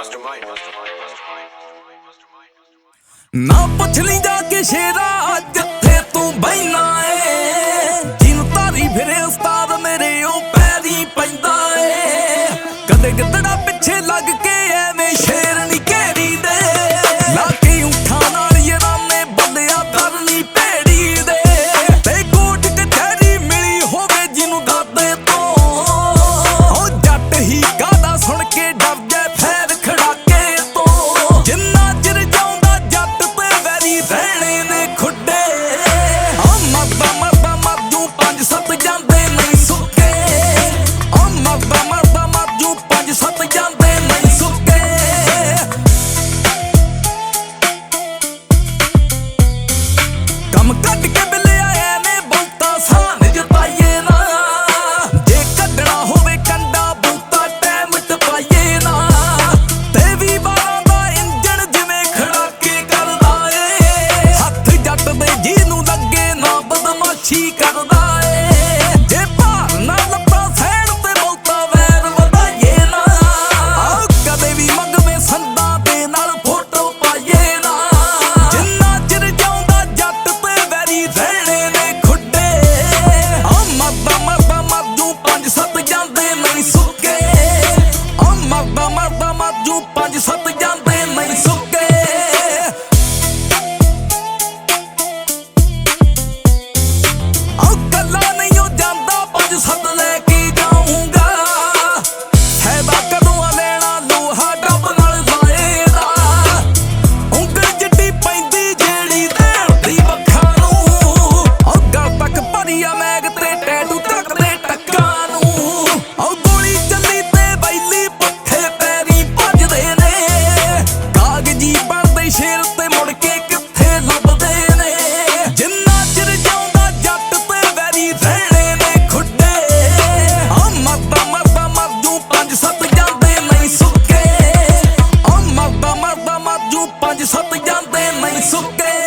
ना पुछ ली जाके शेरा जिथे तू बहना है, जिन तारी फिरे उस्ताद मेरे ओ पैरी पैंदा है। कदे गिदड़ा पिछे लग के एवें शेर नी घेरी दे, लाके ऊठा नाल याराने बल्लिया करनी भेड़ी दे। ते कोट कचहरी मिली होवे जिनू दादे तो, ओ जट ही गादा सुन के डर जाए फैर खड़ाके तो। जिन्ना चिर जाउंदा जट ते वैरी रहने ने खुडे, मरदा मरदा मर जूं 5-7 जांदे नहीं सुके। मरदा मरदा मर जूं 5-7 जांदे नहीं सुके। कम कट के बिले आए ने बहुता सान जताइए ना, जे कड्डना होवे कंडा बहुता टैम टपाइए ना। ते भी बारां दा इंजन जिवें खड़ाके करदा ए, हत्थ जट दे जिहनूं लगे ना बदमाशी करदा ए। जे भार ना लत्तां सैण ते बहुता वैर वधाइए ना, कदे भी मगवे संदां दे नाल फोटो पाइए ना। जिन्ना चिर जाउंदा जट ते वैरी रहने ने खुडे, मरदा मरदा मर जूं 5-7 जांदे नहीं सुके। मरदा मरदा मर जूं 5-7 जांदे नहीं सुके। कला नहीं हो जांदा 5-7 लेके जाऊंगा, फैदा कदों लेना लोहा डब नाल लाए दा। ਉਂਗਲ ਜਿੱਡੀ ਪੈਂਦੀ ਜਿਹੜੀ ਦੇਣ ਦੀ ਵੱਖਾਂ ਨੂੰ, ਗਲ ਤੱਕ ਭਰੀ ਆ ਮੈਗ ਤੇ ਟੈਟੂ ਤੱਕਦੇ ਟੱਕਾਂ ਨੂੰ। ਗੋਲੀ ਚੱਲੀ ਤੇ ਬੈਲੀ ਪੱਠੇ ਪੈਰੀ ਭੱਜਦੇ ਨੇ, ਕਾਗਜ਼ੀ ਬਣਦੇ ਸ਼ੇਰ ਤੇ ਮੁੜ ਕੇ ਕਿੱਥੇ ਲੱਭਦੇ ਨੇ। ਜਿੰਨਾ ਚਿਰ ਜਾਉਂਦਾ ਜੱਟ ਤੇ ਵੈਰੀ ਰਹਿਣੇ ਨੇ ਖੁੱਡੇ, ਮਰਦਾ ਮਰਦਾ ਮਰ ਜੂੰ 5-7 ਜਾਂਦੇ ਨਹੀਂ ਸੁੱਕੇ। ਮਰਦਾ ਮਰਦਾ ਮਰ ਜੂੰ 5-7 ਜਾਂਦੇ ਨਹੀਂ ਸੁੱਕੇ।